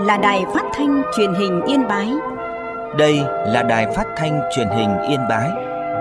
là Đài Phát thanh Truyền hình Yên Bái. Đây là Đài Phát thanh Truyền hình Yên Bái.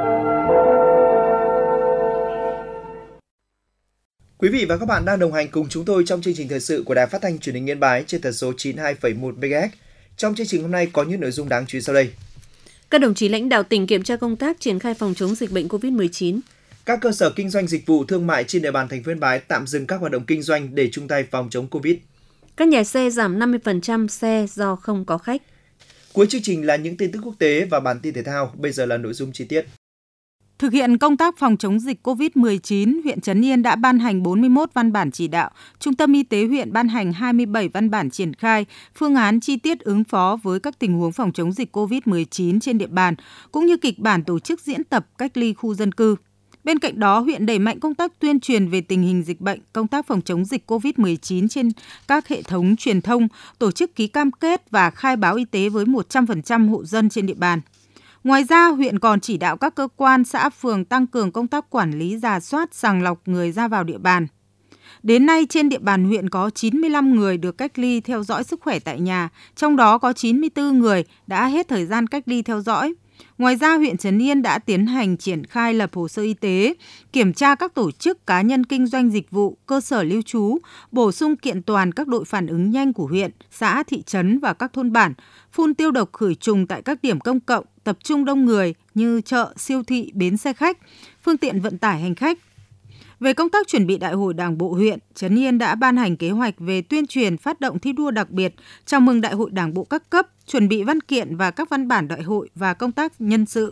Quý vị và các bạn đang đồng hành cùng chúng tôi trong chương trình thời sự của Đài Phát thanh Truyền hình Yên Bái trên tần số 92,1 MHz. Trong chương trình hôm nay có những nội dung đáng chú ý sau đây. Các đồng chí lãnh đạo tỉnh kiểm tra công tác triển khai phòng chống dịch bệnh COVID-19. Các cơ sở kinh doanh dịch vụ thương mại trên địa bàn thành phố Yên Bái tạm dừng các hoạt động kinh doanh để chung tay phòng chống Covid. Các nhà xe giảm 50% xe do không có khách. Cuối chương trình là những tin tức quốc tế và bản tin thể thao. Bây giờ là nội dung chi tiết. Thực hiện công tác phòng chống dịch COVID-19, huyện Trấn Yên đã ban hành 41 văn bản chỉ đạo, Trung tâm Y tế huyện ban hành 27 văn bản triển khai, phương án chi tiết ứng phó với các tình huống phòng chống dịch COVID-19 trên địa bàn, cũng như kịch bản tổ chức diễn tập cách ly khu dân cư. Bên cạnh đó, huyện đẩy mạnh công tác tuyên truyền về tình hình dịch bệnh, công tác phòng chống dịch COVID-19 trên các hệ thống truyền thông, tổ chức ký cam kết và khai báo y tế với 100% hộ dân trên địa bàn. Ngoài ra, huyện còn chỉ đạo các cơ quan, xã, phường tăng cường công tác quản lý, rà soát, sàng lọc người ra vào địa bàn. Đến nay, trên địa bàn huyện có 95 người được cách ly theo dõi sức khỏe tại nhà, trong đó có 94 người đã hết thời gian cách ly theo dõi. Ngoài ra, huyện Trấn Yên đã tiến hành triển khai lập hồ sơ y tế, kiểm tra các tổ chức cá nhân kinh doanh dịch vụ, cơ sở lưu trú, bổ sung kiện toàn các đội phản ứng nhanh của huyện, xã, thị trấn và các thôn bản, phun tiêu độc khử trùng tại các điểm công cộng, tập trung đông người như chợ, siêu thị, bến xe khách, phương tiện vận tải hành khách. Về công tác chuẩn bị Đại hội Đảng bộ huyện, Trấn Yên đã ban hành kế hoạch về tuyên truyền phát động thi đua đặc biệt, chào mừng Đại hội Đảng bộ các cấp, chuẩn bị văn kiện và các văn bản đại hội và công tác nhân sự.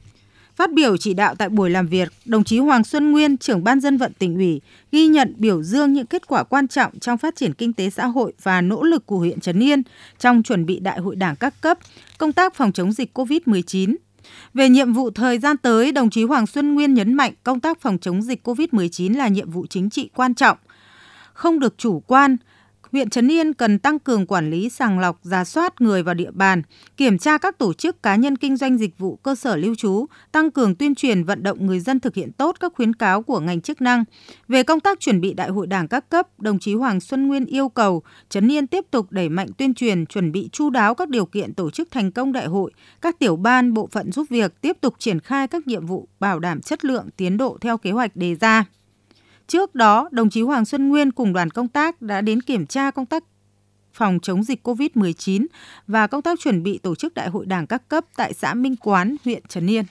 Phát biểu chỉ đạo tại buổi làm việc, đồng chí Hoàng Xuân Nguyên, trưởng ban dân vận tỉnh ủy, ghi nhận biểu dương những kết quả quan trọng trong phát triển kinh tế xã hội và nỗ lực của huyện Trấn Yên trong chuẩn bị Đại hội Đảng các cấp, công tác phòng chống dịch COVID-19. Về nhiệm vụ thời gian tới, đồng chí Hoàng Xuân Nguyên nhấn mạnh công tác phòng chống dịch COVID-19 là nhiệm vụ chính trị quan trọng, không được chủ quan. Huyện Trấn Yên cần tăng cường quản lý, sàng lọc, rà soát người vào địa bàn, kiểm tra các tổ chức cá nhân kinh doanh dịch vụ, cơ sở lưu trú, tăng cường tuyên truyền vận động người dân thực hiện tốt các khuyến cáo của ngành chức năng. Về công tác chuẩn bị Đại hội Đảng các cấp, đồng chí Hoàng Xuân Nguyên yêu cầu Trấn Yên tiếp tục đẩy mạnh tuyên truyền, chuẩn bị chu đáo các điều kiện tổ chức thành công đại hội, các tiểu ban, bộ phận giúp việc tiếp tục triển khai các nhiệm vụ bảo đảm chất lượng, tiến độ theo kế hoạch đề ra. Trước đó, đồng chí Hoàng Xuân Nguyên cùng đoàn công tác đã đến kiểm tra công tác phòng chống dịch COVID-19 và công tác chuẩn bị tổ chức Đại hội Đảng các cấp tại xã Minh Quán, huyện Trấn Yên.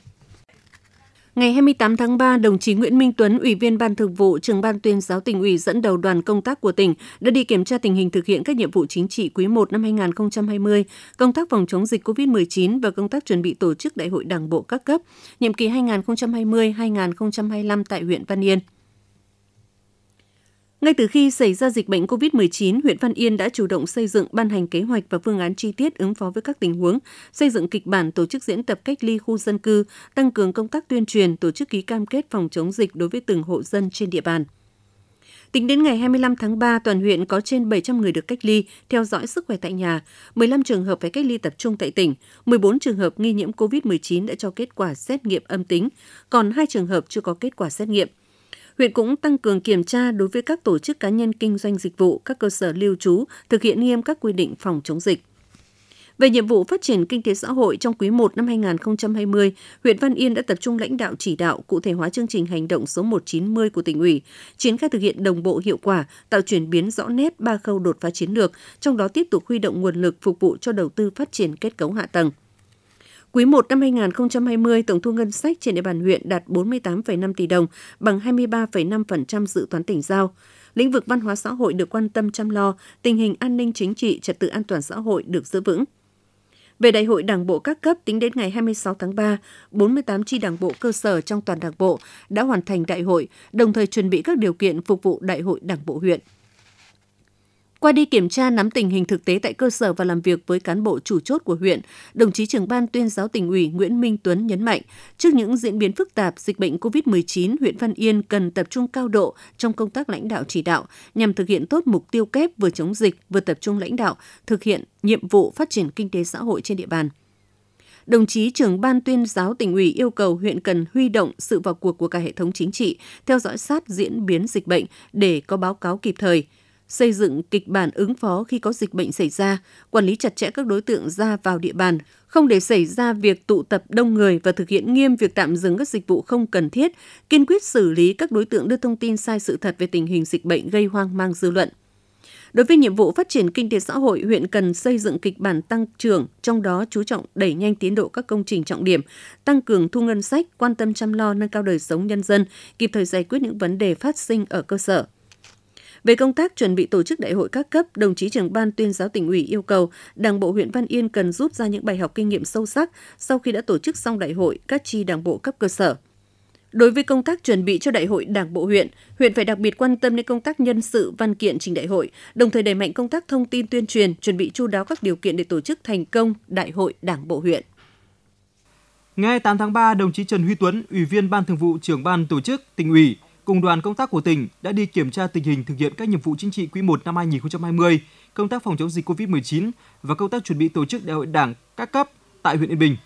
Ngày 28 tháng 3, đồng chí Nguyễn Minh Tuấn, Ủy viên Ban Thường vụ, Trưởng ban Tuyên giáo Tỉnh ủy dẫn đầu đoàn công tác của tỉnh đã đi kiểm tra tình hình thực hiện các nhiệm vụ chính trị quý 1 năm 2020, công tác phòng chống dịch COVID-19 và công tác chuẩn bị tổ chức Đại hội Đảng bộ các cấp, nhiệm kỳ 2020-2025 tại huyện Văn Yên. Ngay từ khi xảy ra dịch bệnh COVID-19, huyện Văn Yên đã chủ động xây dựng, ban hành kế hoạch và phương án chi tiết ứng phó với các tình huống, xây dựng kịch bản tổ chức diễn tập cách ly khu dân cư, tăng cường công tác tuyên truyền, tổ chức ký cam kết phòng chống dịch đối với từng hộ dân trên địa bàn. Tính đến ngày 25 tháng 3, toàn huyện có trên 700 người được cách ly, theo dõi sức khỏe tại nhà, 15 trường hợp phải cách ly tập trung tại tỉnh, 14 trường hợp nghi nhiễm COVID-19 đã cho kết quả xét nghiệm âm tính, còn 2 trường hợp chưa có kết quả xét nghiệm. Huyện cũng tăng cường kiểm tra đối với các tổ chức cá nhân kinh doanh dịch vụ, các cơ sở lưu trú, thực hiện nghiêm các quy định phòng chống dịch. Về nhiệm vụ phát triển kinh tế xã hội trong quý 1 năm 2020, huyện Văn Yên đã tập trung lãnh đạo chỉ đạo cụ thể hóa chương trình hành động số 190 của tỉnh ủy, triển khai thực hiện đồng bộ hiệu quả, tạo chuyển biến rõ nét 3 khâu đột phá chiến lược, trong đó tiếp tục huy động nguồn lực phục vụ cho đầu tư phát triển kết cấu hạ tầng. Quý 1 năm 2020, tổng thu ngân sách trên địa bàn huyện đạt 48,5 tỷ đồng, bằng 23,5% dự toán tỉnh giao. Lĩnh vực văn hóa xã hội được quan tâm chăm lo, tình hình an ninh chính trị, trật tự an toàn xã hội được giữ vững. Về Đại hội Đảng bộ các cấp, tính đến ngày 26 tháng 3, 48 chi đảng bộ cơ sở trong toàn Đảng bộ đã hoàn thành đại hội, đồng thời chuẩn bị các điều kiện phục vụ Đại hội Đảng bộ huyện. Qua đi kiểm tra nắm tình hình thực tế tại cơ sở và làm việc với cán bộ chủ chốt của huyện, đồng chí Trưởng ban Tuyên giáo Tỉnh ủy Nguyễn Minh Tuấn nhấn mạnh, trước những diễn biến phức tạp dịch bệnh COVID-19, huyện Văn Yên cần tập trung cao độ trong công tác lãnh đạo chỉ đạo nhằm thực hiện tốt mục tiêu kép vừa chống dịch, vừa tập trung lãnh đạo, thực hiện nhiệm vụ phát triển kinh tế xã hội trên địa bàn. Đồng chí Trưởng ban Tuyên giáo Tỉnh ủy yêu cầu huyện cần huy động sự vào cuộc của cả hệ thống chính trị, theo dõi sát diễn biến dịch bệnh để có báo cáo kịp thời. xây dựng kịch bản ứng phó khi có dịch bệnh xảy ra, quản lý chặt chẽ các đối tượng ra vào địa bàn, không để xảy ra việc tụ tập đông người và thực hiện nghiêm việc tạm dừng các dịch vụ không cần thiết, kiên quyết xử lý các đối tượng đưa thông tin sai sự thật về tình hình dịch bệnh gây hoang mang dư luận. Đối với nhiệm vụ phát triển kinh tế xã hội, huyện cần xây dựng kịch bản tăng trưởng, trong đó chú trọng đẩy nhanh tiến độ các công trình trọng điểm, tăng cường thu ngân sách, quan tâm chăm lo nâng cao đời sống nhân dân, kịp thời giải quyết những vấn đề phát sinh ở cơ sở. Về công tác chuẩn bị tổ chức đại hội các cấp, đồng chí trưởng ban tuyên giáo tỉnh ủy yêu cầu Đảng bộ huyện Văn Yên cần rút ra những bài học kinh nghiệm sâu sắc sau khi đã tổ chức xong đại hội các chi đảng bộ cấp cơ sở. Đối với công tác chuẩn bị cho đại hội Đảng bộ huyện phải đặc biệt quan tâm đến công tác nhân sự, văn kiện trình đại hội, đồng thời đẩy mạnh công tác thông tin tuyên truyền, chuẩn bị chu đáo các điều kiện để tổ chức thành công đại hội Đảng bộ huyện. Ngày 28 tháng 3, đồng chí Trần Huy Tuấn, Ủy viên Ban Thường vụ, Trưởng ban Tổ chức Tỉnh ủy cùng đoàn công tác của tỉnh đã đi kiểm tra tình hình thực hiện các nhiệm vụ chính trị quý 1 năm 2020, công tác phòng chống dịch COVID-19 và công tác chuẩn bị tổ chức đại hội Đảng các cấp tại huyện Yên Bình.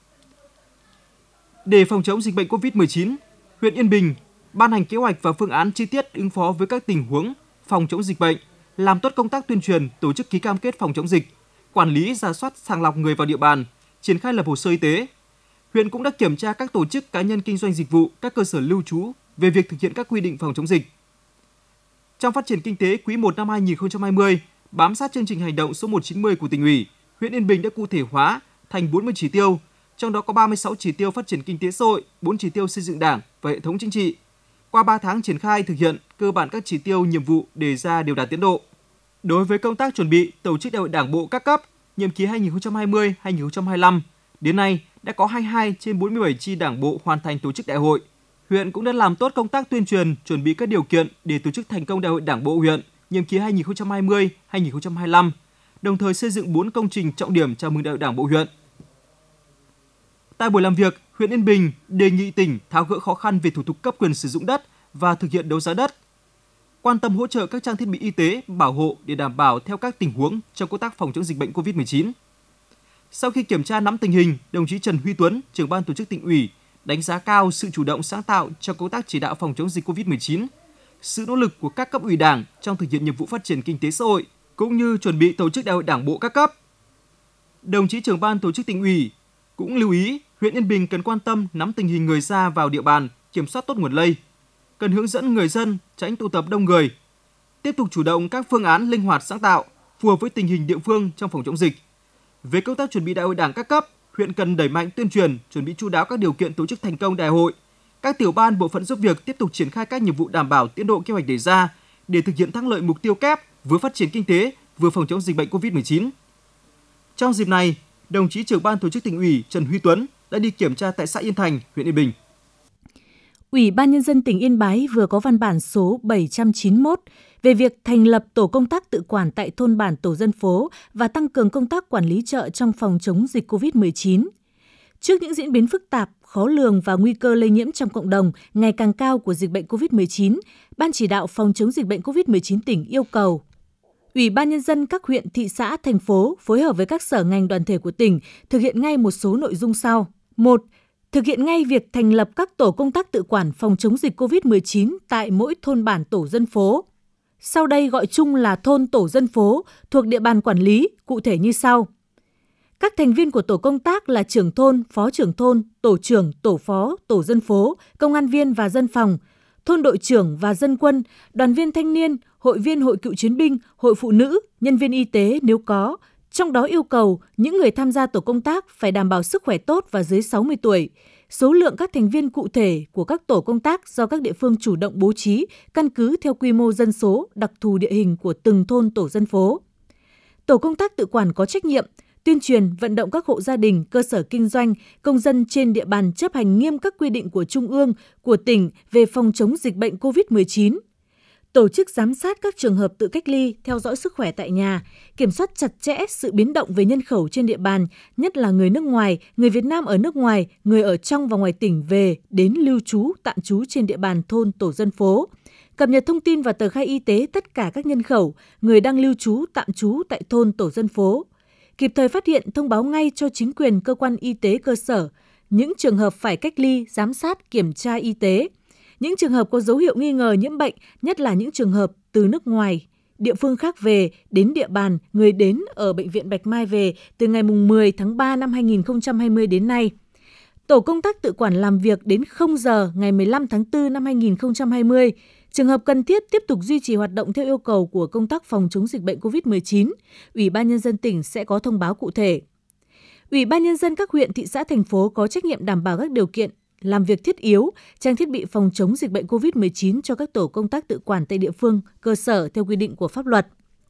Để phòng chống dịch bệnh COVID-19, huyện Yên Bình ban hành kế hoạch và phương án chi tiết ứng phó với các tình huống phòng chống dịch bệnh, làm tốt công tác tuyên truyền, tổ chức ký cam kết phòng chống dịch, quản lý, rà soát, sàng lọc người vào địa bàn, triển khai lập hồ sơ y tế. Huyện cũng đã kiểm tra các tổ chức cá nhân kinh doanh dịch vụ, các cơ sở lưu trú về việc thực hiện các quy định phòng chống dịch. Trong phát triển kinh tế quý 1 năm 2020, bám sát chương trình hành động số 190 của tỉnh ủy, huyện Yên Bình đã cụ thể hóa thành 40 chỉ tiêu, trong đó có 36 chỉ tiêu phát triển kinh tế xã hội, 4 chỉ tiêu xây dựng Đảng và hệ thống chính trị. Qua 3 tháng triển khai thực hiện, cơ bản các chỉ tiêu nhiệm vụ đề ra đều đạt tiến độ. Đối với công tác chuẩn bị tổ chức đại hội Đảng bộ các cấp, nhiệm kỳ 2020-2025, đến nay đã có 22 trên 47 chi Đảng bộ hoàn thành tổ chức đại hội. Huyện cũng đã làm tốt công tác tuyên truyền, chuẩn bị các điều kiện để tổ chức thành công đại hội Đảng bộ huyện nhiệm kỳ 2020-2025, đồng thời xây dựng 4 công trình trọng điểm chào mừng đại hội Đảng bộ huyện. Tại buổi làm việc, huyện Yên Bình đề nghị tỉnh tháo gỡ khó khăn về thủ tục cấp quyền sử dụng đất và thực hiện đấu giá đất, quan tâm hỗ trợ các trang thiết bị y tế, bảo hộ để đảm bảo theo các tình huống trong công tác phòng chống dịch bệnh COVID-19. Sau khi kiểm tra nắm tình hình, đồng chí Trần Huy Tuấn, trưởng ban tổ chức tỉnh ủy, đánh giá cao sự chủ động sáng tạo trong công tác chỉ đạo phòng chống dịch COVID-19, sự nỗ lực của các cấp ủy Đảng trong thực hiện nhiệm vụ phát triển kinh tế xã hội cũng như chuẩn bị tổ chức đại hội Đảng bộ các cấp. Đồng chí trưởng ban tổ chức tỉnh ủy cũng lưu ý huyện Yên Bình cần quan tâm nắm tình hình người ra vào địa bàn, kiểm soát tốt nguồn lây, cần hướng dẫn người dân tránh tụ tập đông người, tiếp tục chủ động các phương án linh hoạt sáng tạo phù hợp với tình hình địa phương trong phòng chống dịch. Về công tác chuẩn bị đại hội Đảng các cấp, huyện cần đẩy mạnh tuyên truyền, chuẩn bị chu đáo các điều kiện tổ chức thành công đại hội. Các tiểu ban bộ phận giúp việc tiếp tục triển khai các nhiệm vụ đảm bảo tiến độ kế hoạch đề ra để thực hiện thắng lợi mục tiêu kép vừa phát triển kinh tế, vừa phòng chống dịch bệnh COVID-19. Trong dịp này, đồng chí trưởng ban tổ chức tỉnh ủy Trần Huy Tuấn đã đi kiểm tra tại xã Yên Thành, huyện Yên Bình. Ủy ban Nhân dân tỉnh Yên Bái vừa có văn bản số 791 về việc thành lập tổ công tác tự quản tại thôn bản tổ dân phố và tăng cường công tác quản lý chợ trong phòng chống dịch COVID-19. Trước những diễn biến phức tạp, khó lường và nguy cơ lây nhiễm trong cộng đồng ngày càng cao của dịch bệnh COVID-19, Ban chỉ đạo phòng chống dịch bệnh COVID-19 tỉnh yêu cầu Ủy ban Nhân dân các huyện, thị xã, thành phố phối hợp với các sở ngành đoàn thể của tỉnh thực hiện ngay một số nội dung sau. 1. Thực hiện ngay việc thành lập các tổ công tác tự quản phòng chống dịch COVID-19 tại mỗi thôn bản tổ dân phố. Sau đây gọi chung là thôn tổ dân phố thuộc địa bàn quản lý, cụ thể như sau. Các thành viên của tổ công tác là trưởng thôn, phó trưởng thôn, tổ trưởng, tổ phó, tổ dân phố, công an viên và dân phòng, thôn đội trưởng và dân quân, đoàn viên thanh niên, hội viên hội cựu chiến binh, hội phụ nữ, nhân viên y tế nếu có. Trong đó yêu cầu những người tham gia tổ công tác phải đảm bảo sức khỏe tốt và dưới 60 tuổi. Số lượng các thành viên cụ thể của các tổ công tác do các địa phương chủ động bố trí căn cứ theo quy mô dân số, đặc thù địa hình của từng thôn tổ dân phố. Tổ công tác tự quản có trách nhiệm tuyên truyền, vận động các hộ gia đình, cơ sở kinh doanh, công dân trên địa bàn chấp hành nghiêm các quy định của Trung ương, của tỉnh về phòng chống dịch bệnh COVID-19. Tổ chức giám sát các trường hợp tự cách ly, theo dõi sức khỏe tại nhà, kiểm soát chặt chẽ sự biến động về nhân khẩu trên địa bàn, nhất là người nước ngoài, người Việt Nam ở nước ngoài, người ở trong và ngoài tỉnh về, đến lưu trú, tạm trú trên địa bàn thôn tổ dân phố. Cập nhật thông tin và tờ khai y tế tất cả các nhân khẩu, người đang lưu trú, tạm trú tại thôn tổ dân phố. Kịp thời phát hiện, thông báo ngay cho chính quyền cơ quan y tế cơ sở những trường hợp phải cách ly, giám sát, kiểm tra y tế. Những trường hợp có dấu hiệu nghi ngờ nhiễm bệnh, nhất là những trường hợp từ nước ngoài, địa phương khác về đến địa bàn người đến ở Bệnh viện Bạch Mai về từ ngày 10 tháng 3 năm 2020 đến nay. Tổ công tác tự quản làm việc đến 0 giờ ngày 15 tháng 4 năm 2020. Trường hợp cần thiết tiếp tục duy trì hoạt động theo yêu cầu của công tác phòng chống dịch bệnh COVID-19, Ủy ban Nhân dân tỉnh sẽ có thông báo cụ thể. Ủy ban Nhân dân các huyện, thị xã, thành phố có trách nhiệm đảm bảo các điều kiện làm việc thiết yếu, trang thiết bị phòng chống dịch bệnh COVID-19 cho các tổ công tác tự quản tại địa phương, cơ sở theo quy định của pháp luật.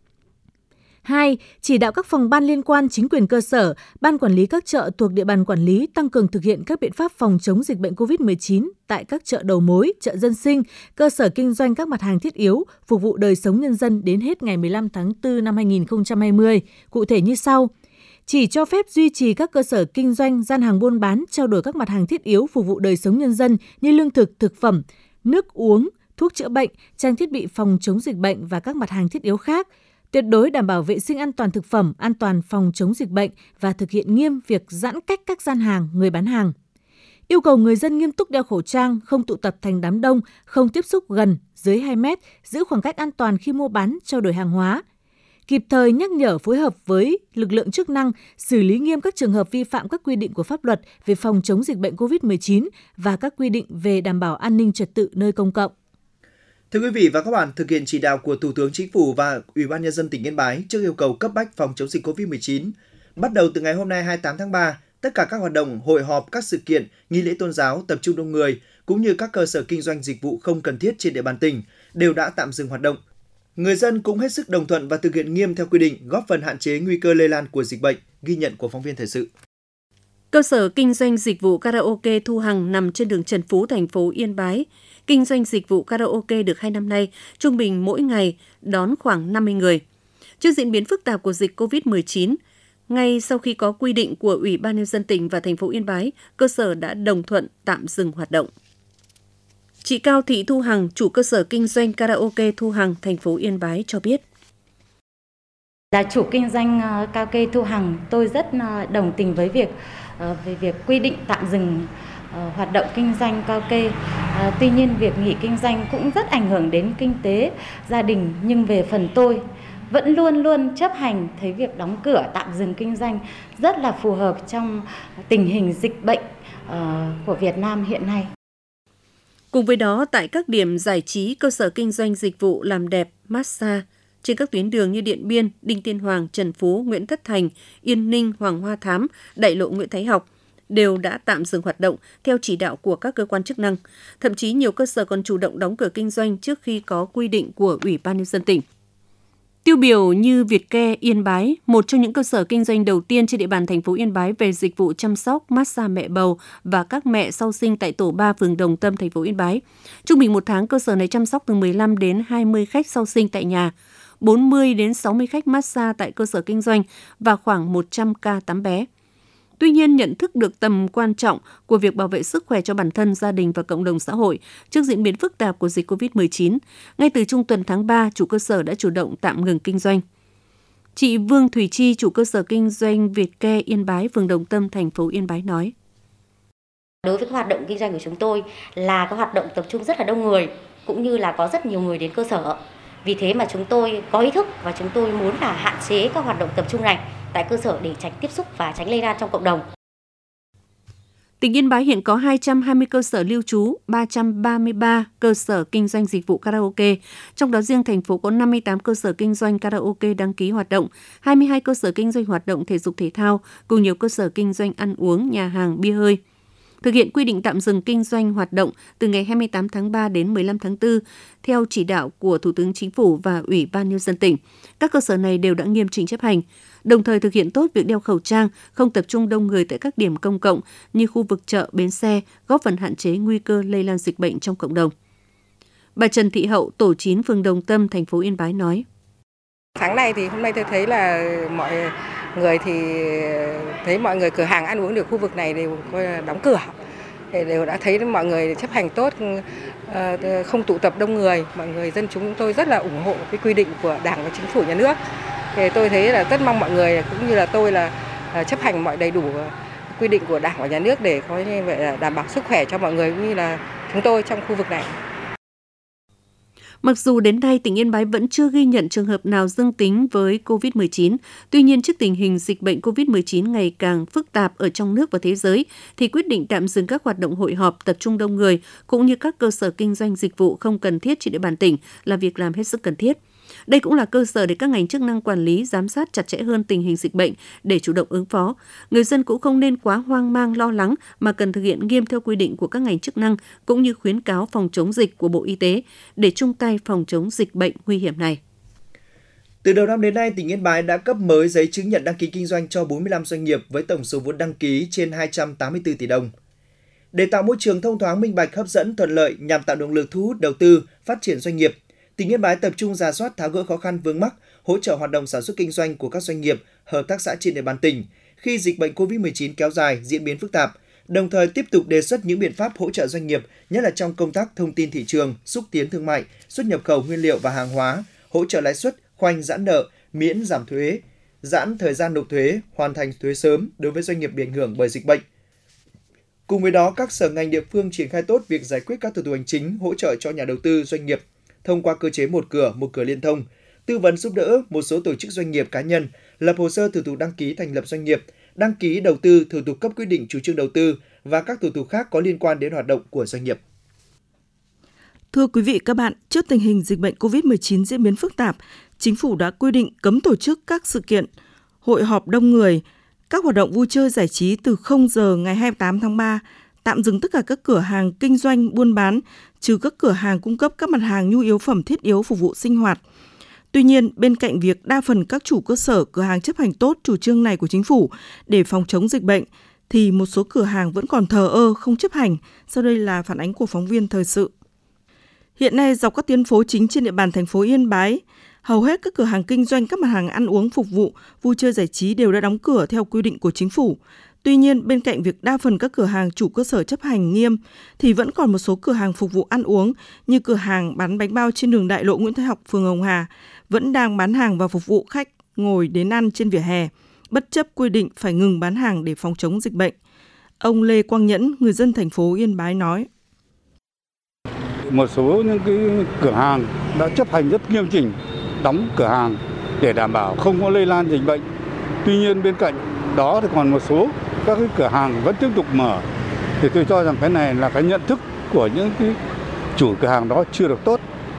2. Chỉ đạo các phòng ban liên quan, chính quyền cơ sở, ban quản lý các chợ thuộc địa bàn quản lý tăng cường thực hiện các biện pháp phòng chống dịch bệnh COVID-19 tại các chợ đầu mối, chợ dân sinh, cơ sở kinh doanh các mặt hàng thiết yếu, phục vụ đời sống nhân dân đến hết ngày 15 tháng 4 năm 2020. Cụ thể như sau. Chỉ cho phép duy trì các cơ sở kinh doanh, gian hàng buôn bán, trao đổi các mặt hàng thiết yếu phục vụ đời sống nhân dân như lương thực, thực phẩm, nước uống, thuốc chữa bệnh, trang thiết bị phòng chống dịch bệnh và các mặt hàng thiết yếu khác. Tuyệt đối đảm bảo vệ sinh an toàn thực phẩm, an toàn phòng chống dịch bệnh và thực hiện nghiêm việc giãn cách các gian hàng, người bán hàng. Yêu cầu người dân nghiêm túc đeo khẩu trang, không tụ tập thành đám đông, không tiếp xúc gần, dưới 2 mét, giữ khoảng cách an toàn khi mua bán, trao đổi hàng hóa. Kịp thời nhắc nhở, phối hợp với lực lượng chức năng, xử lý nghiêm các trường hợp vi phạm các quy định của pháp luật về phòng chống dịch bệnh COVID-19 và các quy định về đảm bảo an ninh trật tự nơi công cộng. Thưa quý vị và các bạn, thực hiện chỉ đạo của Thủ tướng Chính phủ và Ủy ban Nhân dân tỉnh Yên Bái trước yêu cầu cấp bách phòng chống dịch COVID-19, bắt đầu từ ngày hôm nay 28 tháng 3, tất cả các hoạt động, hội họp, các sự kiện, nghi lễ tôn giáo tập trung đông người, cũng như các cơ sở kinh doanh dịch vụ không cần thiết trên địa bàn tỉnh đều đã tạm dừng hoạt động. Người dân cũng hết sức đồng thuận và thực hiện nghiêm theo quy định, góp phần hạn chế nguy cơ lây lan của dịch bệnh, ghi nhận của phóng viên thời sự. Cơ sở kinh doanh dịch vụ karaoke Thu Hằng nằm trên đường Trần Phú, thành phố Yên Bái. Kinh doanh dịch vụ karaoke được 2 năm nay, trung bình mỗi ngày đón khoảng 50 người. Trước diễn biến phức tạp của dịch COVID-19, ngay sau khi có quy định của Ủy ban Nhân dân tỉnh và thành phố Yên Bái, cơ sở đã đồng thuận tạm dừng hoạt động. Chị Cao Thị Thu Hằng, chủ cơ sở kinh doanh karaoke Thu Hằng, thành phố Yên Bái cho biết. Là chủ kinh doanh karaoke Thu Hằng, tôi rất đồng tình với việc quy định tạm dừng hoạt động kinh doanh karaoke. Tuy nhiên, việc nghỉ kinh doanh cũng rất ảnh hưởng đến kinh tế gia đình, nhưng về phần tôi vẫn luôn chấp hành thấy việc đóng cửa tạm dừng kinh doanh rất là phù hợp trong tình hình dịch bệnh của Việt Nam hiện nay. Cùng với đó, tại các điểm giải trí, cơ sở kinh doanh dịch vụ làm đẹp, massage trên các tuyến đường như Điện Biên, Đinh Tiên Hoàng, Trần Phú, Nguyễn Tất Thành, Yên Ninh, Hoàng Hoa Thám, Đại lộ Nguyễn Thái Học đều đã tạm dừng hoạt động theo chỉ đạo của các cơ quan chức năng. Thậm chí nhiều cơ sở còn chủ động đóng cửa kinh doanh trước khi có quy định của Ủy ban Nhân dân tỉnh. Tiêu biểu như Vietcare Yên Bái, một trong những cơ sở kinh doanh đầu tiên trên địa bàn thành phố Yên Bái về dịch vụ chăm sóc, massage mẹ bầu và các mẹ sau sinh tại tổ 3 phường Đồng Tâm, thành phố Yên Bái. Trung bình một tháng, cơ sở này chăm sóc từ 15 đến 20 khách sau sinh tại nhà, 40 đến 60 khách massage tại cơ sở kinh doanh và khoảng 100 ca tắm bé. Tuy nhiên, nhận thức được tầm quan trọng của việc bảo vệ sức khỏe cho bản thân, gia đình và cộng đồng xã hội trước diễn biến phức tạp của dịch COVID-19, ngay từ trung tuần tháng 3, chủ cơ sở đã chủ động tạm ngừng kinh doanh. Chị Vương Thùy Chi, chủ cơ sở kinh doanh Vietcare Yên Bái, phường Đồng Tâm, thành phố Yên Bái nói. Đối với các hoạt động kinh doanh của chúng tôi là các hoạt động tập trung rất là đông người, cũng như là có rất nhiều người đến cơ sở. Vì thế mà chúng tôi có ý thức và chúng tôi muốn là hạn chế các hoạt động tập trung này tại cơ sở để tránh tiếp xúc và tránh lây lan trong cộng đồng. Tỉnh Yên Bái hiện có 220 cơ sở lưu trú, 333 cơ sở kinh doanh dịch vụ karaoke. Trong đó riêng thành phố có 58 cơ sở kinh doanh karaoke đăng ký hoạt động, 22 cơ sở kinh doanh hoạt động thể dục thể thao, cùng nhiều cơ sở kinh doanh ăn uống, nhà hàng, bia hơi. Thực hiện quy định tạm dừng kinh doanh hoạt động từ ngày 28 tháng 3 đến 15 tháng 4, theo chỉ đạo của Thủ tướng Chính phủ và Ủy ban Nhân dân tỉnh. Các cơ sở này đều đã nghiêm chỉnh chấp hành, đồng thời thực hiện tốt việc đeo khẩu trang, không tập trung đông người tại các điểm công cộng như khu vực chợ, bến xe, góp phần hạn chế nguy cơ lây lan dịch bệnh trong cộng đồng. Bà Trần Thị Hậu, tổ 9 phường Đồng Tâm, thành phố Yên Bái nói. Sáng nay thì hôm nay tôi thấy là mọi người thì thấy mọi người cửa hàng ăn uống ở khu vực này đều đóng cửa, đều đã thấy mọi người chấp hành tốt, không tụ tập đông người. Mọi người dân chúng tôi rất là ủng hộ cái quy định của Đảng và Chính phủ nhà nước. Thì tôi thấy là rất mong mọi người cũng như là tôi là chấp hành mọi đầy đủ quy định của Đảng và nhà nước để có như vậy là đảm bảo sức khỏe cho mọi người cũng như là chúng tôi trong khu vực này. Mặc dù đến nay tỉnh Yên Bái vẫn chưa ghi nhận trường hợp nào dương tính với COVID-19, tuy nhiên trước tình hình dịch bệnh COVID-19 ngày càng phức tạp ở trong nước và thế giới, thì quyết định tạm dừng các hoạt động hội họp tập trung đông người cũng như các cơ sở kinh doanh dịch vụ không cần thiết trên địa bàn tỉnh là việc làm hết sức cần thiết. Đây cũng là cơ sở để các ngành chức năng quản lý, giám sát chặt chẽ hơn tình hình dịch bệnh để chủ động ứng phó. Người dân cũng không nên quá hoang mang lo lắng mà cần thực hiện nghiêm theo quy định của các ngành chức năng cũng như khuyến cáo phòng chống dịch của Bộ Y tế để chung tay phòng chống dịch bệnh nguy hiểm này. Từ đầu năm đến nay, tỉnh Yên Bái đã cấp mới giấy chứng nhận đăng ký kinh doanh cho 45 doanh nghiệp với tổng số vốn đăng ký trên 284 tỷ đồng. Để tạo môi trường thông thoáng, minh bạch, hấp dẫn, thuận lợi nhằm tạo động lực thu hút đầu tư, phát triển doanh nghiệp, tỉnh Yên Bái tập trung rà soát tháo gỡ khó khăn vướng mắc, hỗ trợ hoạt động sản xuất kinh doanh của các doanh nghiệp, hợp tác xã trên địa bàn tỉnh khi dịch bệnh COVID-19 kéo dài, diễn biến phức tạp, đồng thời tiếp tục đề xuất những biện pháp hỗ trợ doanh nghiệp, nhất là trong công tác thông tin thị trường, xúc tiến thương mại, xuất nhập khẩu nguyên liệu và hàng hóa, hỗ trợ lãi suất, khoanh giãn nợ, miễn giảm thuế, giãn thời gian nộp thuế, hoàn thành thuế sớm đối với doanh nghiệp bị ảnh hưởng bởi dịch bệnh. Cùng với đó, các sở ngành địa phương triển khai tốt việc giải quyết các thủ tục hành chính, hỗ trợ cho nhà đầu tư, doanh nghiệp thông qua cơ chế một cửa liên thông, tư vấn giúp đỡ một số tổ chức doanh nghiệp cá nhân, lập hồ sơ thủ tục đăng ký thành lập doanh nghiệp, đăng ký đầu tư, thủ tục cấp quyết định chủ trương đầu tư và các thủ tục khác có liên quan đến hoạt động của doanh nghiệp. Thưa quý vị, các bạn, trước tình hình dịch bệnh COVID-19 diễn biến phức tạp, Chính phủ đã quy định cấm tổ chức các sự kiện, hội họp đông người, các hoạt động vui chơi giải trí từ 0 giờ ngày 28 tháng 3, tạm dừng tất cả các cửa hàng kinh doanh buôn bán, trừ các cửa hàng cung cấp các mặt hàng nhu yếu phẩm thiết yếu phục vụ sinh hoạt. Tuy nhiên, bên cạnh việc đa phần các chủ cơ sở, cửa hàng chấp hành tốt chủ trương này của Chính phủ để phòng chống dịch bệnh, thì một số cửa hàng vẫn còn thờ ơ, không chấp hành. Sau đây là phản ánh của phóng viên thời sự. Hiện nay, dọc các tuyến phố chính trên địa bàn thành phố Yên Bái, hầu hết các cửa hàng kinh doanh các mặt hàng ăn uống phục vụ, vui chơi giải trí đều đã đóng cửa theo quy định của Chính phủ. Tuy nhiên, bên cạnh việc đa phần các cửa hàng chủ cơ sở chấp hành nghiêm, thì vẫn còn một số cửa hàng phục vụ ăn uống như cửa hàng bán bánh bao trên đường Đại lộ Nguyễn Thái Học, phường Hồng Hà, vẫn đang bán hàng và phục vụ khách ngồi đến ăn trên vỉa hè, bất chấp quy định phải ngừng bán hàng để phòng chống dịch bệnh. Ông Lê Quang Nhẫn, người dân thành phố Yên Bái nói. Một số những cái cửa hàng đã chấp hành rất nghiêm chỉnh, đóng cửa hàng để đảm bảo không có lây lan dịch bệnh. Tuy nhiên bên cạnh đó thì còn một số các cái cửa hàng vẫn tiếp tục mở. Thì tôi cho rằng cái này là cái nhận thức của những cái chủ cửa hàng đó chưa được tốt.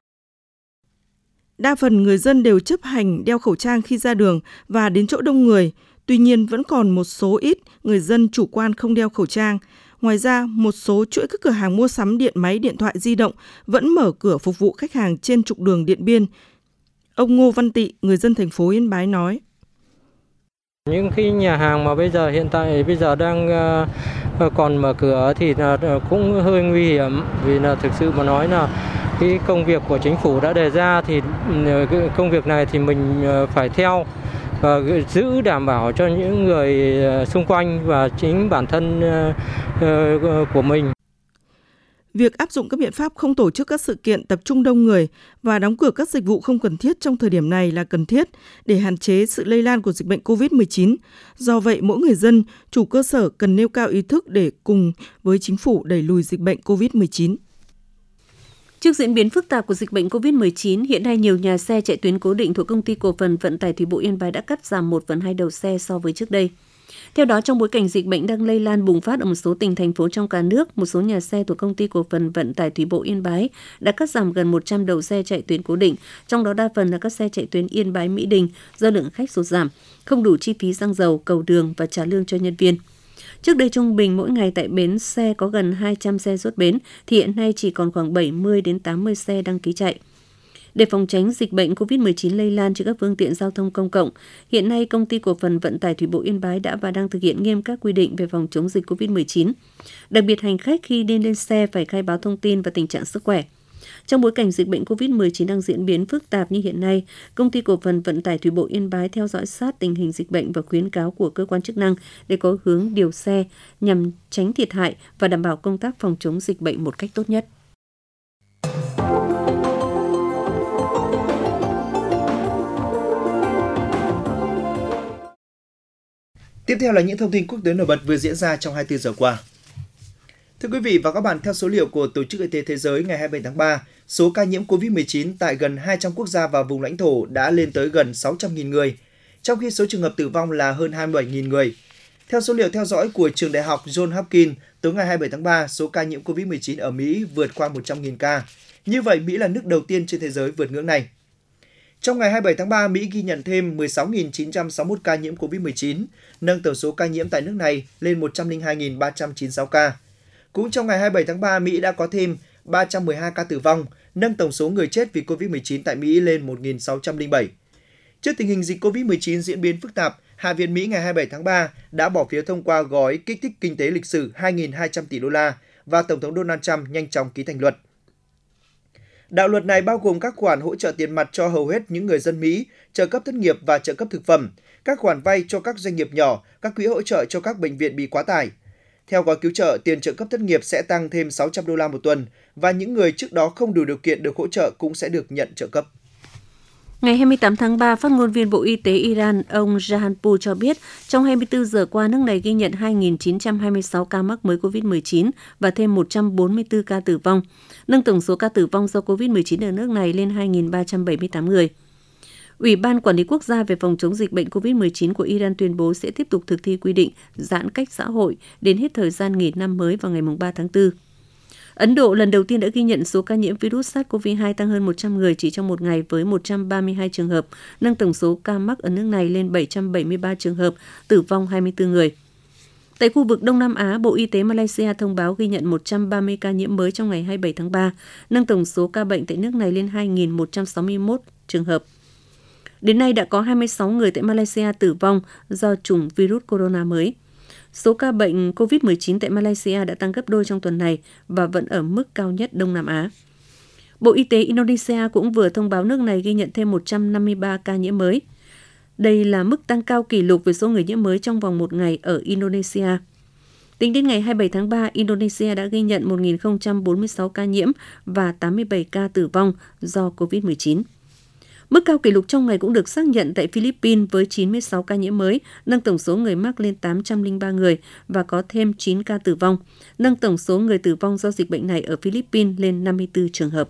Đa phần người dân đều chấp hành đeo khẩu trang khi ra đường và đến chỗ đông người. Tuy nhiên vẫn còn một số ít người dân chủ quan không đeo khẩu trang. Ngoài ra, một số chuỗi các cửa hàng mua sắm điện máy, điện thoại di động vẫn mở cửa phục vụ khách hàng trên trục đường Điện Biên. Ông Ngô Văn Tị, người dân thành phố Yên Bái nói. Những cái nhà hàng mà hiện tại đang còn mở cửa thì cũng hơi nguy hiểm, vì là thực sự mà nói là cái công việc của chính phủ đã đề ra thì cái công việc này thì mình phải theo và giữ đảm bảo cho những người xung quanh và chính bản thân của mình. Việc áp dụng các biện pháp không tổ chức các sự kiện tập trung đông người và đóng cửa các dịch vụ không cần thiết trong thời điểm này là cần thiết để hạn chế sự lây lan của dịch bệnh COVID-19. Do vậy, mỗi người dân, chủ cơ sở cần nêu cao ý thức để cùng với chính phủ đẩy lùi dịch bệnh COVID-19. Trước diễn biến phức tạp của dịch bệnh COVID-19, hiện nay nhiều nhà xe chạy tuyến cố định thuộc Công ty Cổ phần Vận tải Thủy bộ Yên Bái đã cắt giảm 1/2 đầu xe so với trước đây. Theo đó, trong bối cảnh dịch bệnh đang lây lan bùng phát ở một số tỉnh, thành phố trong cả nước, một số nhà xe thuộc Công ty Cổ phần Vận tải Thủy bộ Yên Bái đã cắt giảm gần 100 đầu xe chạy tuyến cố định, trong đó đa phần là các xe chạy tuyến Yên Bái - Mỹ Đình do lượng khách sụt giảm, không đủ chi phí xăng dầu, cầu đường và trả lương cho nhân viên. Trước đây trung bình mỗi ngày tại bến xe có gần 200 xe xuất bến, thì hiện nay chỉ còn khoảng 70 đến 80 xe đăng ký chạy. Để phòng tránh dịch bệnh COVID-19 lây lan trên các phương tiện giao thông công cộng, hiện nay Công ty Cổ phần Vận tải Thủy bộ Yên Bái đã và đang thực hiện nghiêm các quy định về phòng chống dịch COVID-19. Đặc biệt, hành khách khi đi lên xe phải khai báo thông tin và tình trạng sức khỏe. Trong bối cảnh dịch bệnh COVID-19 đang diễn biến phức tạp như hiện nay, Công ty Cổ phần Vận tải Thủy bộ Yên Bái theo dõi sát tình hình dịch bệnh và khuyến cáo của cơ quan chức năng để có hướng điều xe nhằm tránh thiệt hại và đảm bảo công tác phòng chống dịch bệnh một cách tốt nhất. Tiếp theo là những thông tin quốc tế nổi bật vừa diễn ra trong 24 giờ qua. Thưa quý vị và các bạn, theo số liệu của Tổ chức Y tế Thế giới ngày 27 tháng 3, số ca nhiễm COVID-19 tại gần 200 quốc gia và vùng lãnh thổ đã lên tới gần 600.000 người, trong khi số trường hợp tử vong là hơn 27.000 người. Theo số liệu theo dõi của trường đại học Johns Hopkins, tối ngày 27 tháng 3, số ca nhiễm COVID-19 ở Mỹ vượt qua 100.000 ca. Như vậy, Mỹ là nước đầu tiên trên thế giới vượt ngưỡng này. Trong ngày 27 tháng 3, Mỹ ghi nhận thêm 16.961 ca nhiễm COVID-19, nâng tổng số ca nhiễm tại nước này lên 102.396 ca. Cũng trong ngày 27 tháng 3, Mỹ đã có thêm 312 ca tử vong, nâng tổng số người chết vì COVID-19 tại Mỹ lên 1.607. Trước tình hình dịch COVID-19 diễn biến phức tạp, Hạ viện Mỹ ngày 27 tháng 3 đã bỏ phiếu thông qua gói kích thích kinh tế lịch sử 2.200 tỷ đô la và Tổng thống Donald Trump nhanh chóng ký thành luật. Đạo luật này bao gồm các khoản hỗ trợ tiền mặt cho hầu hết những người dân Mỹ, trợ cấp thất nghiệp và trợ cấp thực phẩm, các khoản vay cho các doanh nghiệp nhỏ, các quỹ hỗ trợ cho các bệnh viện bị quá tải. Theo gói cứu trợ, tiền trợ cấp thất nghiệp sẽ tăng thêm 600 đô la một tuần và những người trước đó không đủ điều kiện được hỗ trợ cũng sẽ được nhận trợ cấp. Ngày 28 tháng 3, phát ngôn viên Bộ Y tế Iran, ông Jahanpour cho biết, trong 24 giờ qua, nước này ghi nhận 2.926 ca mắc mới COVID-19 và thêm 144 ca tử vong, nâng tổng số ca tử vong do COVID-19 ở nước này lên 2.378 người. Ủy ban Quản lý Quốc gia về phòng chống dịch bệnh COVID-19 của Iran tuyên bố sẽ tiếp tục thực thi quy định giãn cách xã hội đến hết thời gian nghỉ năm mới vào ngày 3 tháng 4. Ấn Độ lần đầu tiên đã ghi nhận số ca nhiễm virus SARS-CoV-2 tăng hơn 100 người chỉ trong một ngày với 132 trường hợp, nâng tổng số ca mắc ở nước này lên 773 trường hợp, tử vong 24 người. Tại khu vực Đông Nam Á, Bộ Y tế Malaysia thông báo ghi nhận 130 ca nhiễm mới trong ngày 27 tháng 3, nâng tổng số ca bệnh tại nước này lên 2.161 trường hợp. Đến nay đã có 26 người tại Malaysia tử vong do chủng virus corona mới. Số ca bệnh COVID-19 tại Malaysia đã tăng gấp đôi trong tuần này và vẫn ở mức cao nhất Đông Nam Á. Bộ Y tế Indonesia cũng vừa thông báo nước này ghi nhận thêm 153 ca nhiễm mới. Đây là mức tăng cao kỷ lục về số người nhiễm mới trong vòng một ngày ở Indonesia. Tính đến ngày 27 tháng 3, Indonesia đã ghi nhận 1.046 ca nhiễm và 87 ca tử vong do COVID-19. Mức cao kỷ lục trong ngày cũng được xác nhận tại Philippines với 96 ca nhiễm mới, nâng tổng số người mắc lên 803 người và có thêm 9 ca tử vong, nâng tổng số người tử vong do dịch bệnh này ở Philippines lên 54 trường hợp.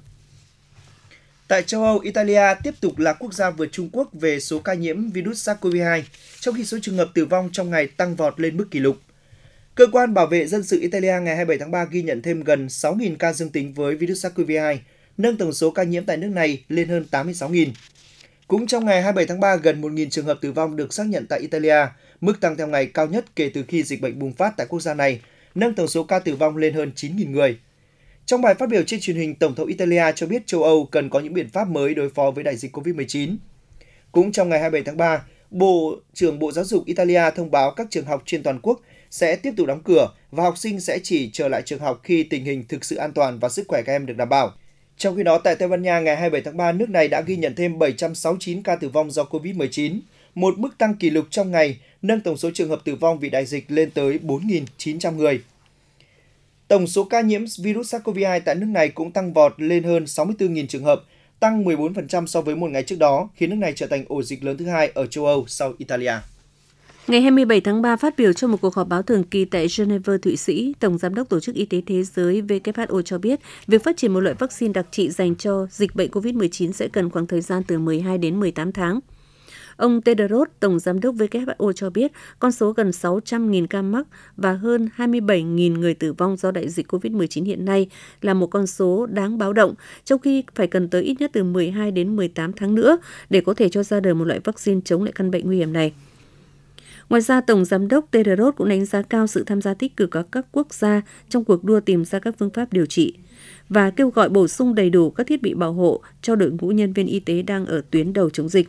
Tại châu Âu, Italia tiếp tục là quốc gia vượt Trung Quốc về số ca nhiễm virus SARS-CoV-2, trong khi số trường hợp tử vong trong ngày tăng vọt lên mức kỷ lục. Cơ quan bảo vệ dân sự Italia ngày 27 tháng 3 ghi nhận thêm gần 6.000 ca dương tính với virus SARS-CoV-2, nâng tổng số ca nhiễm tại nước này lên hơn 86.000. Cũng trong ngày 27 tháng 3, gần 1.000 trường hợp tử vong được xác nhận tại Italia, mức tăng theo ngày cao nhất kể từ khi dịch bệnh bùng phát tại quốc gia này, nâng tổng số ca tử vong lên hơn 9.000 người. Trong bài phát biểu trên truyền hình, Tổng thống Italia cho biết châu Âu cần có những biện pháp mới đối phó với đại dịch COVID-19. Cũng trong ngày 27 tháng 3, Bộ trưởng Bộ Giáo dục Italia thông báo các trường học trên toàn quốc sẽ tiếp tục đóng cửa và học sinh sẽ chỉ trở lại trường học khi tình hình thực sự an toàn và sức khỏe các em được đảm bảo. Trong khi đó, tại Tây Ban Nha, ngày 27 tháng 3, nước này đã ghi nhận thêm 769 ca tử vong do COVID-19, một mức tăng kỷ lục trong ngày, nâng tổng số trường hợp tử vong vì đại dịch lên tới 4.900 người. Tổng số ca nhiễm virus SARS-CoV-2 tại nước này cũng tăng vọt lên hơn 64.000 trường hợp, tăng 14% so với một ngày trước đó, khiến nước này trở thành ổ dịch lớn thứ hai ở châu Âu sau Italia. Ngày 27 tháng 3, phát biểu trong một cuộc họp báo thường kỳ tại Geneva, Thụy Sĩ, Tổng Giám đốc Tổ chức Y tế Thế giới WHO cho biết việc phát triển một loại vaccine đặc trị dành cho dịch bệnh COVID-19 sẽ cần khoảng thời gian từ 12 đến 18 tháng. Ông Tedros, Tổng Giám đốc WHO cho biết con số gần 600.000 ca mắc và hơn 27.000 người tử vong do đại dịch COVID-19 hiện nay là một con số đáng báo động, trong khi phải cần tới ít nhất từ 12 đến 18 tháng nữa để có thể cho ra đời một loại vaccine chống lại căn bệnh nguy hiểm này. Ngoài ra, Tổng Giám đốc Tedros cũng đánh giá cao sự tham gia tích cực của các quốc gia trong cuộc đua tìm ra các phương pháp điều trị và kêu gọi bổ sung đầy đủ các thiết bị bảo hộ cho đội ngũ nhân viên y tế đang ở tuyến đầu chống dịch.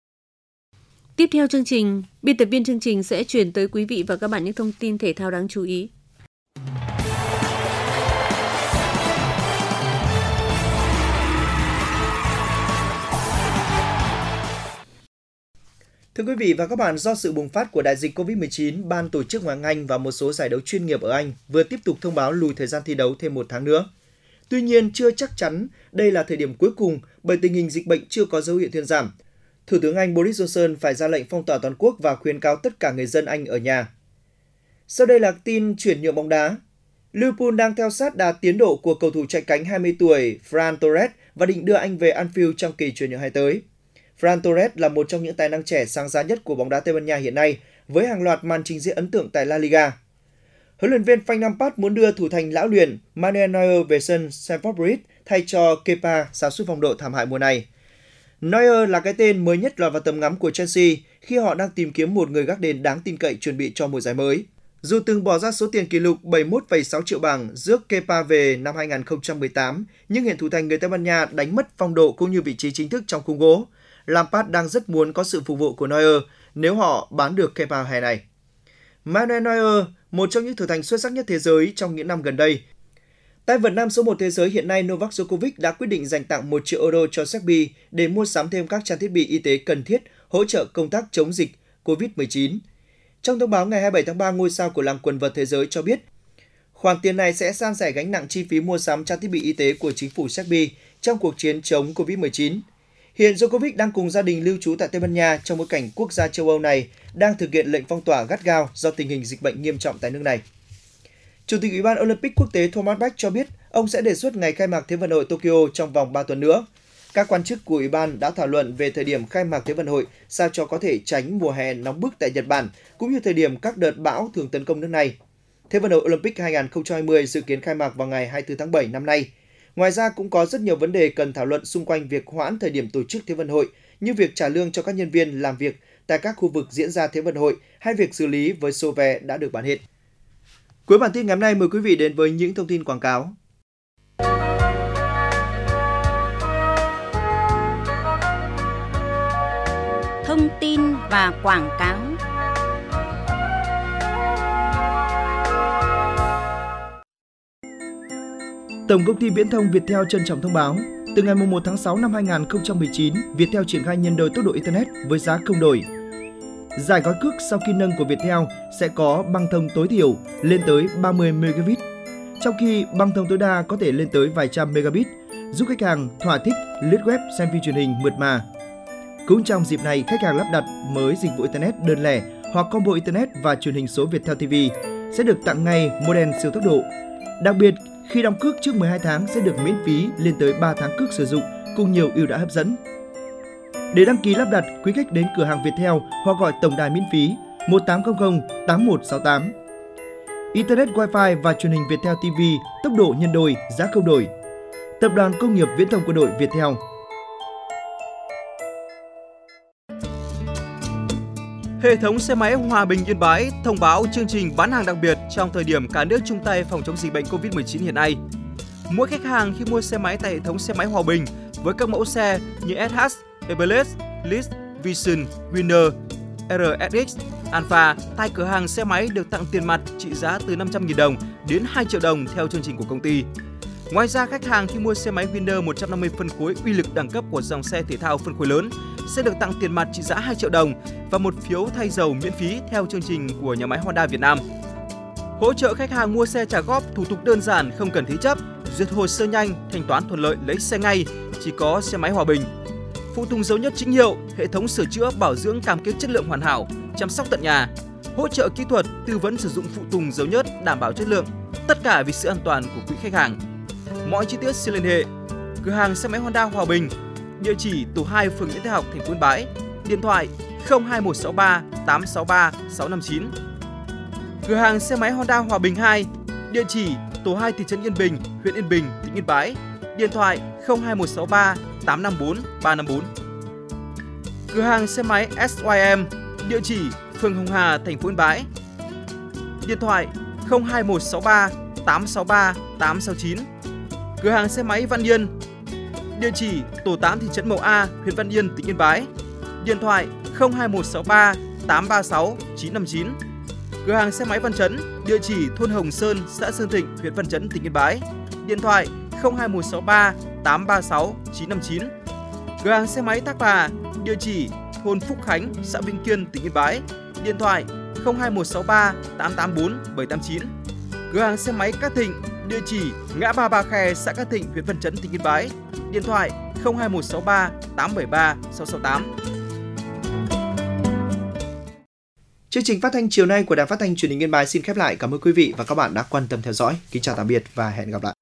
Tiếp theo chương trình, biên tập viên chương trình sẽ chuyển tới quý vị và các bạn những thông tin thể thao đáng chú ý. Thưa quý vị và các bạn, do sự bùng phát của đại dịch COVID-19, Ban tổ chức Ngoại hạng Anh và một số giải đấu chuyên nghiệp ở Anh vừa tiếp tục thông báo lùi thời gian thi đấu thêm một tháng nữa. Tuy nhiên, chưa chắc chắn đây là thời điểm cuối cùng bởi tình hình dịch bệnh chưa có dấu hiệu thuyên giảm. Thủ tướng Anh Boris Johnson phải ra lệnh phong tỏa toàn quốc và khuyến cáo tất cả người dân Anh ở nhà. Sau đây là tin chuyển nhượng bóng đá. Liverpool đang theo sát đà tiến độ của cầu thủ chạy cánh 20 tuổi Ferran Torres và định đưa anh về Anfield trong kỳ chuyển nhượng hè tới. Ferran Torres là một trong những tài năng trẻ sáng giá nhất của bóng đá Tây Ban Nha hiện nay, với hàng loạt màn trình diễn ấn tượng tại La Liga. Huấn luyện viên Frank Lampard muốn đưa thủ thành lão luyện Manuel Neuer về sân Stamford Bridge thay cho Kepa, sa sút phong độ thảm hại mùa này. Neuer là cái tên mới nhất lọt vào tầm ngắm của Chelsea khi họ đang tìm kiếm một người gác đền đáng tin cậy chuẩn bị cho mùa giải mới. Dù từng bỏ ra số tiền kỷ lục 71,6 triệu bảng rước Kepa về năm 2018, nhưng hiện thủ thành người Tây Ban Nha đánh mất phong độ cũng như vị trí chính thức trong khung gỗ. Lampard đang rất muốn có sự phục vụ của Neuer nếu họ bán được Kepa hè này. Manuel Neuer, một trong những thủ thành xuất sắc nhất thế giới trong những năm gần đây. Tay vợt nam số 1 thế giới hiện nay Novak Djokovic đã quyết định dành tặng 1 triệu euro cho Serbia để mua sắm thêm các trang thiết bị y tế cần thiết hỗ trợ công tác chống dịch COVID-19. Trong thông báo ngày 27 tháng 3, ngôi sao của làng quần vợt thế giới cho biết khoản tiền này sẽ san sẻ gánh nặng chi phí mua sắm trang thiết bị y tế của chính phủ Serbia trong cuộc chiến chống COVID-19. Hiện Djokovic đang cùng gia đình lưu trú tại Tây Ban Nha trong bối cảnh quốc gia châu Âu này đang thực hiện lệnh phong tỏa gắt gao do tình hình dịch bệnh nghiêm trọng tại nước này. Chủ tịch Ủy ban Olympic Quốc tế Thomas Bach cho biết ông sẽ đề xuất ngày khai mạc Thế vận hội Tokyo trong vòng 3 tuần nữa. Các quan chức của Ủy ban đã thảo luận về thời điểm khai mạc Thế vận hội sao cho có thể tránh mùa hè nóng bức tại Nhật Bản, cũng như thời điểm các đợt bão thường tấn công nước này. Thế vận hội Olympic 2020 dự kiến khai mạc vào ngày 24 tháng 7 năm nay. Ngoài ra cũng có rất nhiều vấn đề cần thảo luận xung quanh việc hoãn thời điểm tổ chức Thế vận hội, như việc trả lương cho các nhân viên làm việc tại các khu vực diễn ra Thế vận hội hay việc xử lý với số vé đã được bán hết. Cuối bản tin ngày hôm nay, mời quý vị đến với những thông tin quảng cáo. Thông tin và quảng cáo. Tổng công ty Viễn thông Viettel trân trọng thông báo, từ ngày 1 tháng 6 năm 2019, Viettel triển khai nhân đôi tốc độ Internet với giá không đổi. Giải gói cước sau khi nâng của Viettel sẽ có băng thông tối thiểu lên tới 30 Mbps, trong khi băng thông tối đa có thể lên tới vài trăm Mbps, giúp khách hàng thỏa thích lướt web xem phim truyền hình mượt mà. Cũng trong dịp này, khách hàng lắp đặt mới dịch vụ Internet đơn lẻ hoặc combo Internet và truyền hình số Viettel TV sẽ được tặng ngay modem siêu tốc độ. Đặc biệt, khi đóng cước trước 12 tháng sẽ được miễn phí lên tới 3 tháng cước sử dụng cùng nhiều ưu đãi hấp dẫn. Để đăng ký lắp đặt, quý khách đến cửa hàng Viettel hoặc gọi tổng đài miễn phí 1800 8168. Internet Wi-Fi và truyền hình Viettel TV tốc độ nhân đôi, giá không đổi. Tập đoàn Công nghiệp Viễn thông Quân đội Viettel. Hệ thống xe máy Hòa Bình Yên Bái thông báo chương trình bán hàng đặc biệt trong thời điểm cả nước chung tay phòng chống dịch bệnh COVID-19 hiện nay. Mỗi khách hàng khi mua xe máy tại hệ thống xe máy Hòa Bình với các mẫu xe như SH, Everest, List, Vision, Winner, RSX, Alpha tại cửa hàng xe máy được tặng tiền mặt trị giá từ 500.000 đồng đến 2 triệu đồng theo chương trình của công ty. Ngoài ra, khách hàng khi mua xe máy Winner 150 phân khối uy lực đẳng cấp của dòng xe thể thao phân khối lớn sẽ được tặng tiền mặt trị giá 2 triệu đồng và một phiếu thay dầu miễn phí theo chương trình của nhà máy Honda Việt Nam. Hỗ trợ khách hàng mua xe trả góp, thủ tục đơn giản, không cần thế chấp, duyệt hồ sơ nhanh, thanh toán thuận lợi, lấy xe ngay, chỉ có xe máy Hòa Bình. Phụ tùng dấu nhất chính hiệu, hệ thống sửa chữa, bảo dưỡng cam kết chất lượng hoàn hảo, chăm sóc tận nhà, hỗ trợ kỹ thuật, tư vấn sử dụng phụ tùng dấu nhất đảm bảo chất lượng, tất cả vì sự an toàn của quý khách hàng. Mọi chi tiết xin liên hệ cửa hàng xe máy Honda Hòa Bình, địa chỉ tổ 2 phường Nguyễn Thái Học, thành phố Yên Bái, điện thoại 02163 863 659. Cửa hàng xe máy Honda Hòa Bình 2, địa chỉ tổ 2 thị trấn Yên Bình, huyện Yên Bình, tỉnh Yên Bái, điện thoại 02163 854 354. Cửa hàng xe máy SYM, địa chỉ phường Hồng Hà, thành phố Yên Bái, điện thoại 02163 863 869. Cửa hàng xe máy Văn Yên, địa chỉ tổ 8 thị trấn Mậu A, huyện Văn Yên, tỉnh Yên Bái, điện thoại 02163 836 959. Cửa hàng xe máy Văn Chấn, địa chỉ thôn Hồng Sơn, xã Sơn Thịnh, huyện Văn Chấn, tỉnh Yên Bái, điện thoại 02163 836 959. Cửa hàng xe máy Thác Bà, địa chỉ thôn Phúc Khánh, xã Vĩnh Kiên, tỉnh Yên Bái, điện thoại 02163 884 789. Cửa hàng xe máy Cát Thịnh, địa chỉ ngã ba Ba Khe, xã Cát Thịnh, huyện Văn Chấn, tỉnh Yên Bái, điện thoại 02163 873 668. Chương trình phát thanh chiều nay của Đài Phát thanh Truyền hình Yên Bái xin khép lại. Cảm ơn quý vị và các bạn đã quan tâm theo dõi. Kính chào tạm biệt và hẹn gặp lại.